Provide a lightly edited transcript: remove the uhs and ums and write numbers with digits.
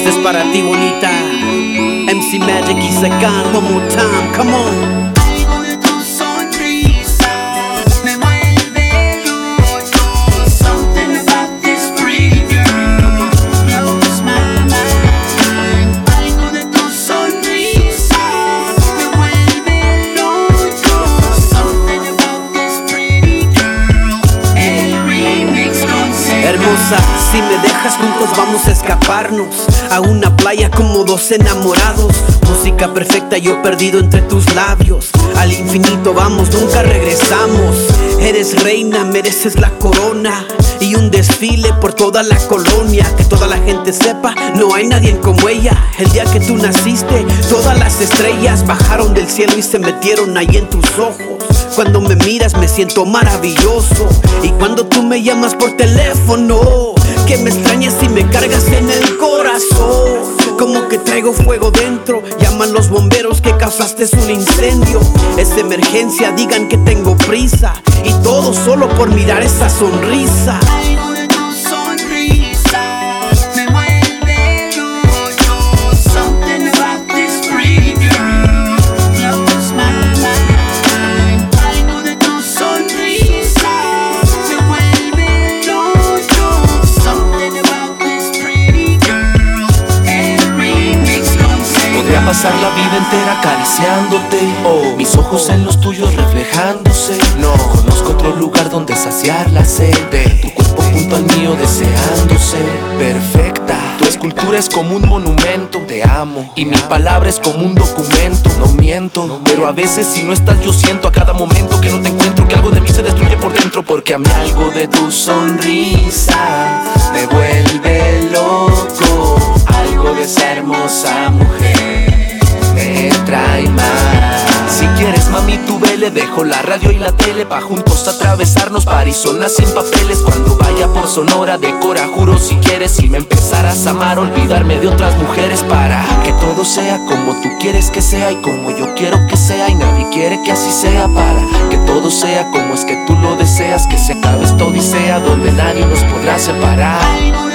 Este es para ti, bonita. MC Magic y Zakan, one more time, come on. Hermosa, si me dejas juntos vamos a escaparnos a una playa como dos enamorados. Música perfecta, yo perdido entre tus labios. Al infinito vamos, nunca regresamos. Eres reina, mereces la corona y un desfile por toda la colonia. Que toda la gente sepa, no hay nadie como ella. El día que tú naciste, todas las estrellas bajaron del cielo y se metieron ahí en tus ojos. Cuando me miras me siento maravilloso. Y cuando tú me llamas por teléfono, que me extrañas y me cargas en el corazón. Como que traigo fuego dentro. Llaman los bomberos que causaste un incendio. Es emergencia, digan que tengo prisa. Y todo solo por mirar esa sonrisa. Pasar la vida entera acariciándote, mis ojos en los tuyos reflejándose. No conozco otro lugar donde saciar la sed de tu cuerpo junto al mío, deseándose. Perfecta, tu escultura es como un monumento. Te amo y mi palabra es como un documento. No miento, pero a veces si no estás yo siento a cada momento que no te encuentro, que algo de mí se destruye por dentro. Porque a mí algo de tu sonrisa me vuelve loco. Algo de esa hermosa mujer me trae más. Si quieres mami tú vele, dejo la radio y la tele pa' juntos atravesarnos Arizona sin papeles. Cuando vaya por Sonora de Cora, juro si quieres, si me empezarás a amar, olvidarme de otras mujeres. Para que todo sea como tú quieres que sea y como yo quiero que sea, y nadie quiere que así sea. Para que todo sea como es que tú lo deseas, que se acabe esta odisea donde nadie nos podrá separar.